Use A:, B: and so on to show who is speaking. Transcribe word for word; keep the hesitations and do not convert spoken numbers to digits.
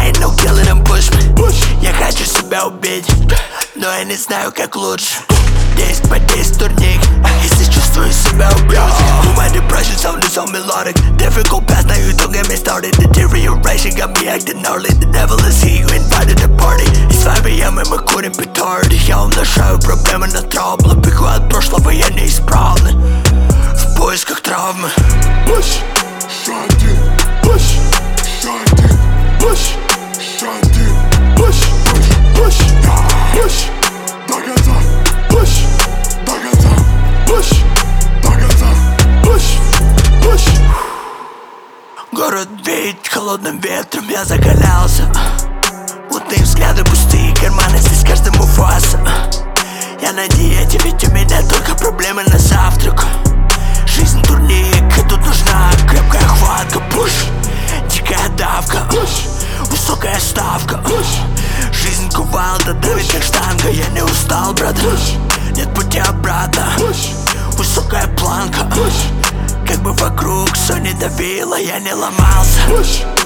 A: I know killing them push me. Я хочу себя убить, но я не знаю как лучше. десять по десять турник, если чувствую себя убьюсь. My depression sounded so melodic. Difficult path, now you don't get me started. Deterioration got me acting gnarly. The devil is he who invited the party. It's five a m и мы курим петарды. Я умножаю проблемы на траблы. Бегу от прошлого, я неисправный в поисках травмы.
B: Push, шанти, push, шанти, push, шанти, push, push, push, push, до конца, push, до конца, push, до конца, push, push.
A: Город веет холодным ветром, я закалялся. Мутные взгляды, пустые карманы, здесь каждому фаса. Я на диете, ведь у меня только проблемы на завтрак. Жизнь турник, и тут нужна крепкая хватка. Пуш, дикая давка,
B: Push,
A: высокая ставка.
B: push,
A: Жизнь кувалда, давит как штанга. Я не устал, брат,
B: push,
A: нет пути обратно.
B: push,
A: Высокая планка,
B: push,
A: как бы вокруг все не давило, я не ломался.
B: push.